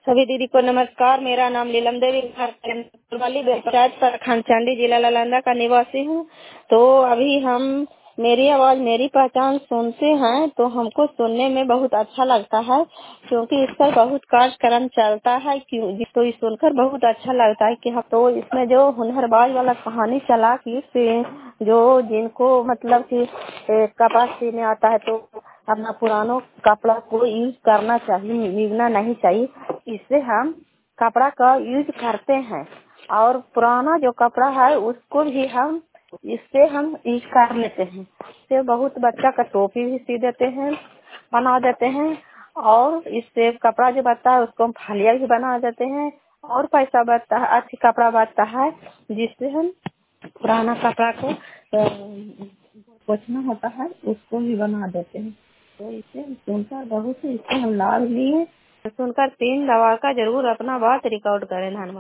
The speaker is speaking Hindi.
सभी दीदी को नमस्कार। मेरा नाम नीलम देवी वाली पंचायत प्रखंड चंडी जिला नालंदा का निवासी हूँ। तो अभी हम मेरी आवाज मेरी पहचान सुनते हैं तो हमको सुनने में बहुत अच्छा लगता है, क्योंकि इस पर बहुत कार्यक्रम चलता है। तो ये सुनकर बहुत अच्छा लगता है कि हम तो इसमें जो हुनरबाज वाला कहानी चला कि जो जिनको मतलब कि कपास सीने आता है तो अपना पुरानों कपड़ा को यूज करना चाहिए, भीगना नहीं चाहिए। इससे हम कपड़ा का यूज करते हैं और पुराना जो कपड़ा है उसको भी हम इससे हम यूज कर लेते हैं। इससे बहुत बच्चा का टोपी भी सी देते हैं, बना देते हैं, और इससे कपड़ा जो बचता है उसको हम फालिया भी बना देते हैं और पैसा बचता है, अच्छा कपड़ा बचता है, जिससे हम पुराना कपड़ा को पोंछना होता है उसको भी बना देते हैं। तो इसे सुनकर बहुत ही इससे हम लाभ लिए। सुनकर 3 दवा का जरूर अपना बात रिकॉर्ड करें। धन्यवाद।